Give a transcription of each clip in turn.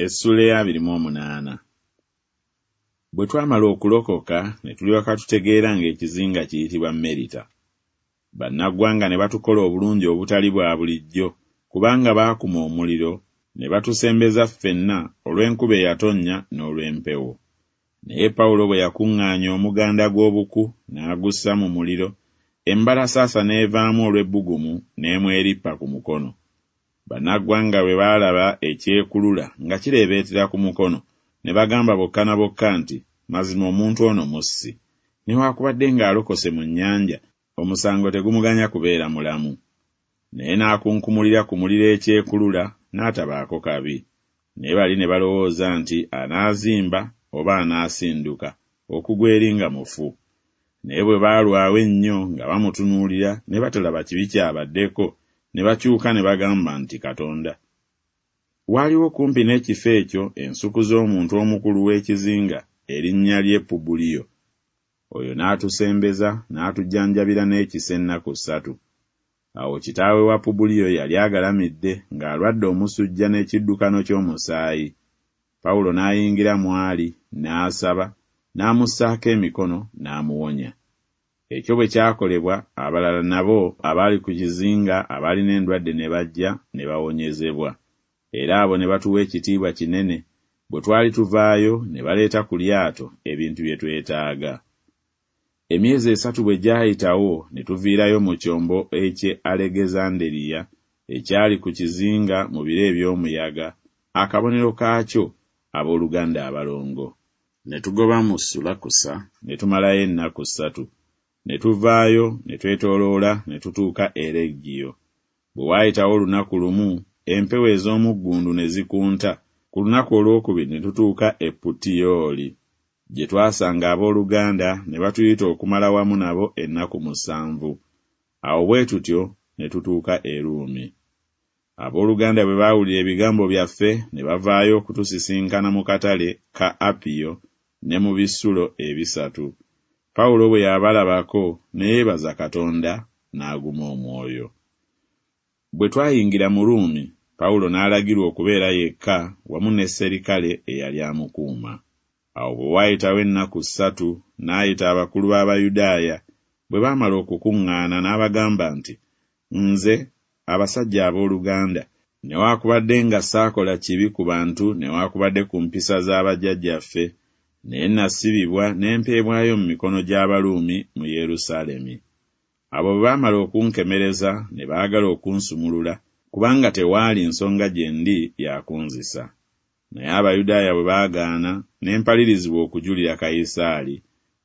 Essula ya 28. Bwe twamala okulokoka ne tulyoka tutegeera ng'ekizinga kiyitibwa Merita. Bannaggwanga ne batukola obulungi obutali bwa bulijjo, kubanga baakuma omuliro ne batusembeza ffenna olw'enkuba eyatonnya n'olw'empewo. Naye Pawulo bwe yakuŋŋaanya omuganda gw'obuku n'agussa mu muliro, embalasaasa n'evaamu olw'ebbugumu n'emwerippa ku mukono. Bannaggwanga bwe baalaba ekyekulula nga kireebeetera ku mukono, ne bagamba bokka na bokka nti, mazima omuntu ono mussi. Newaakubadde ng'alokose mu nnyanja, omusango tegumuganya kubeera mulamu. Naye n'akunkumulira ku muliro ekyekulula n'atabaako kabi. Naye bali ne balowooza nti anaazimba oba anaasinduka okugwa eri nga mufu. Naye bwe baalwawo ennyo nga bamutunuulira ne batalaba kibi kyabaddeko, ne bakyuka ne bagamba nti Katonda. Waaliwo kumpi n'ekifo ekyo ensuku z'omuntu omukulu w'ekizinga erinnya lye Pubuliyo. Oyo n'atusembeza n'atujjanjabira n'ekisa ennaku 3. Awo kitaawe wa Pubuliyo yali agalamidde ng'alwadde omusujja n'ekiddukano ky'omusaayi. Pawulo n'ayingira mwali n'asaba, n'amussaako emikono n'amuwonya. Ekyo bwe kyakolebwa, abalala nabo abaali ku kizinga abaalina endwadde ne bajja ne bawonyezebwa. Era abo ne batuwa ekitiibwa kinene, bwe twali tuvaayo ne baleeta ku lyato ebintu bye twetaaga. Emyezi 3 bwe gyayitawo ne tuviirayo mu kyombo eky'e Alegezanderiya ekyali ku kizinga mu biro eby'omuyaga, akabonero kaakyo abooluganda abalongo. Ne tugoba mu Sulakusa ne tumalayo ennaku 3. Ne tuvaayo ne twetooloola ne tutuuka e Regio. Bwe waayitawo olunaku lumu, empewo ez'omuggundu ne zikunta. Ku lunaku olwokubiri ne tutuuka e Putiyooli, gye twasanga abooluganda ne batuyita okumala wamu nabo ennaku 7. Awo bwe tutyo ne tutuuka e Ruumi. Abooluganda bwe baawulira ebigambo byaffe ne bavaayo okutusisinkana mu katale ka Apiyo ne mu bisulo 3. Pawulo bwe yabalabako ne yeebaza Katonda n'aguma omwoyo. Bwe twayingira mu Ruumi, Pawulo n'alagirwa okubeera yekka wamu ne serikale eyali amukuuma. Awo bwe waayitawo ennaku 3 n'ayita abakulu b'Abayudaaya. Bwe baamala okukuŋŋaana n'abagamba nti, nze abasajja abooluganda, newaakubadde nga saakola kibi ku bantu newaakubadde ku mpisa z'abajjajjaffe, naye nasibibwa n'empeebwayo mu mikono gy'Abaruumi mu Yerusaalemi. Abo bwe baamala okunkemereza ne baagala okunsumulula, kubanga tewaali nsonga gye ndi yakunzisa. Naye Abayudaaya bwe baagaana ne mpalirizibwa okujulira Kayisaali,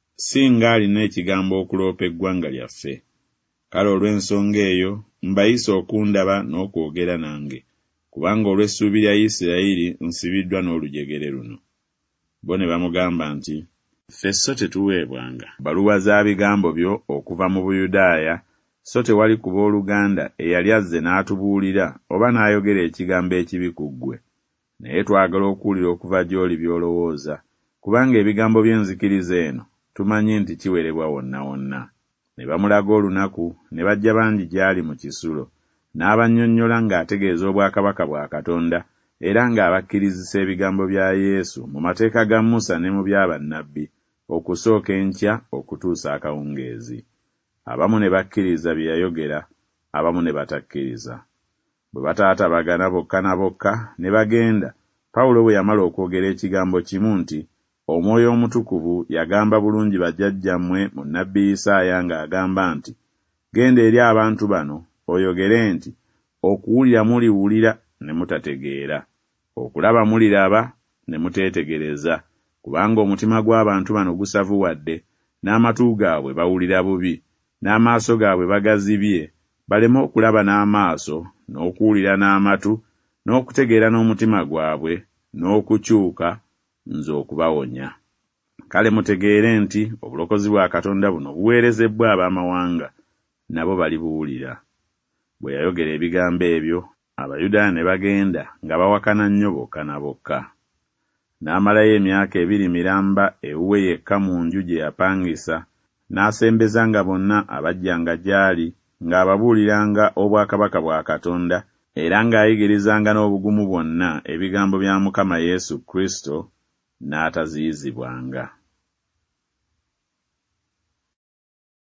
singa alina ekigambo okuloopa eggwanga lyaffe. Kale olw'ensonga eyo mbayise okundaba n'okwogera nange, kubanga olw'essuubi lya Isirayiri nsibiddwa n'olujegere luno. Bo ne bamugamba nti, ffe so tetuweebwanga baluwa za bigambo byo okuva mu Buyudaaya, so tewali ku booluganda eyali azze n'atubuulira oba n'ayogera ekigambo ekibi ku ggwe. Naye twagala okuwulira okuva gy'oli by'olowooza, kubanga ebigambo by'enzikiriza eno tumanyi nti kiwerebwa wonna wonna. Ne bamulaga olunaku ne bajja bangi gy'ali mu kisulo, n'abannyonnyola ng'ategeeza obwakabaka bwa Katonda, era ng'abakkirizisa ebigambo bya Yesu mu mateeka ga Musa ne mu bya bannabbi, okusooka enkya okutuusa akawungeezi. Abamu ne bakkiriza bye yayogera, abamu ne batakkiriza. Bwe bataatabagana bokka na bokka ne bagenda, Pawulo bwe yamala okwogera ekigambo kimu nti, Omwoyo Omutukuvu yagamba bulungi bajjajjammwe mu nnabbi Isaaya ng'agamba nti, genda eri abantu bano oyogere nti, okuwulira muliwulira ne mutategeera, okulaba muliraba ne muteetegereza, kubanga omutima gw'abantu bano gusavuwadde, n'amatu gaabwe bawulira bubi, n'amaaso gaabwe bagazibye, baleme okulaba n'amaaso, n'okuwulira n'amatu, n'okutegeera n'omutima gwabwe, n'okukyuka, nze okubawonya. Kale mutegeere nti obulokozi bwa Katonda buno buweerezebbwa ab'amawanga, nabo balibuwulira. Bwe yayogera ebigambo ebyo, Abayudaaya ne bagenda nga bawakana nnyo bokka na bokka. N'amalayo emyaka 2 miramba ewuwe yekka mu nju gye yapangisa, n'asembezanga bonna abajjanga gy'ali ng'ababuuliranga obwakabaka bwa Katonda era ng'ayigirizanga n'obugumu bwonna ebigambo bya Mukama Yesu Kristo n'ataziyizibwanga.